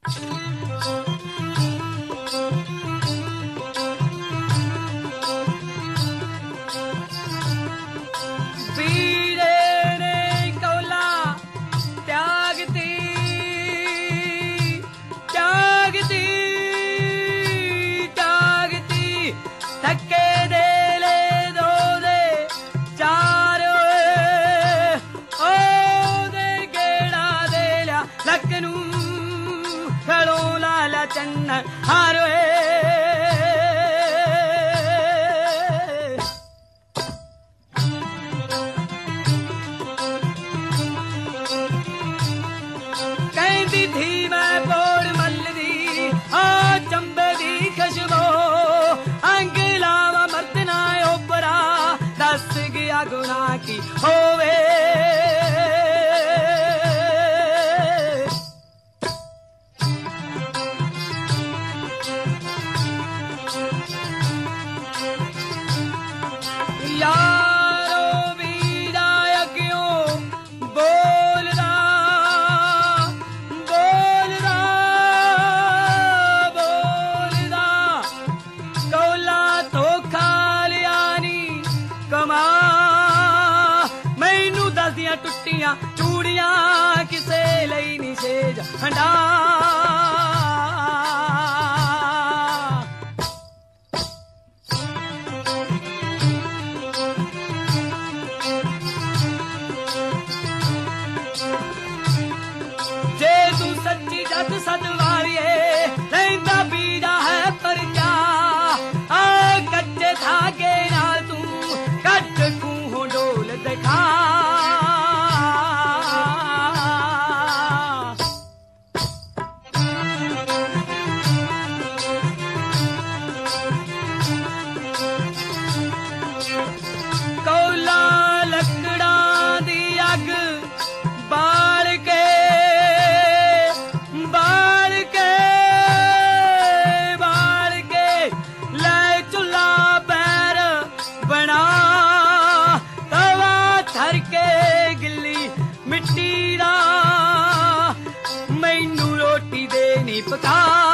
चन्न हारोए कहती थी मैं बोड़ मलदी आ चंबे दी खुशबू अंग लावा मरतना ओपरा दस गया गुना की होवे टुटियां चूड़ियां किसे लई नी सेज हंडा जे तू सच्ची जद सद वालिए लैंदा बीड़ा है पर क्या आ कच्चे धागे नाल तू कट खूह डोल दिखा मिट्टी दा मैनू रोटी देनी पका